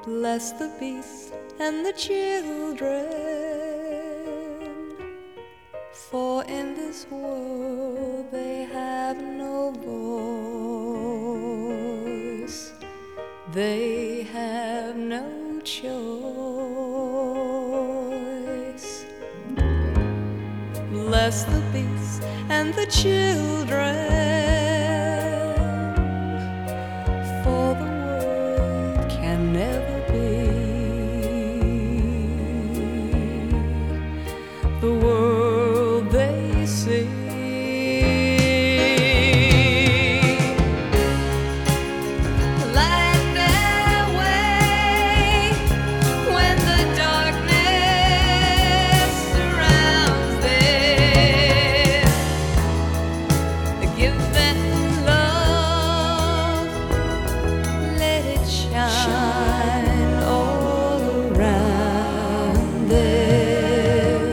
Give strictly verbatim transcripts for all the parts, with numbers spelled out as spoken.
Bless the beasts and the children, for in this world they have no voice, they have no choice. Bless the beasts and the children, for the world can never be the world they see. Light their way when the darkness surrounds them. Give them love, let it shine all around them.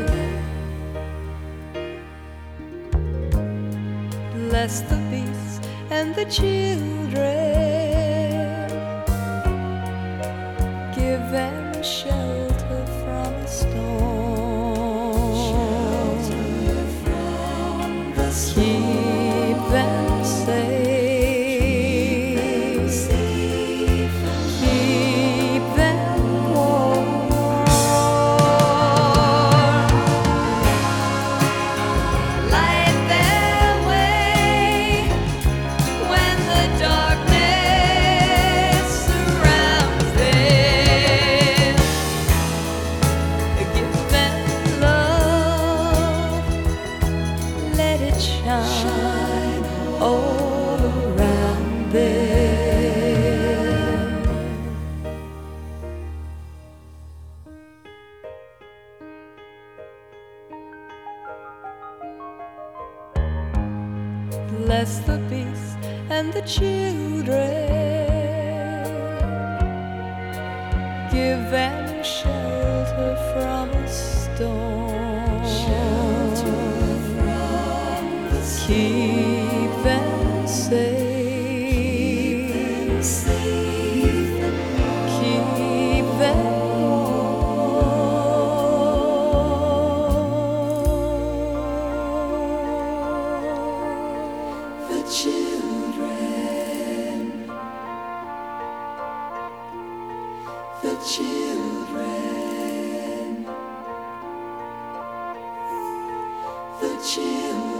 Bless the beasts and the children, give them shelter from a storm, shelter from the storm. Keep them safe, keep them warm. Light their way when the darkness surrounds them. Give them love, let it shine all around them. Bless the beasts and the children, give them shelter from a storm, shelter from the storm. Keep them safe, keep them warm. The children, the children, the children.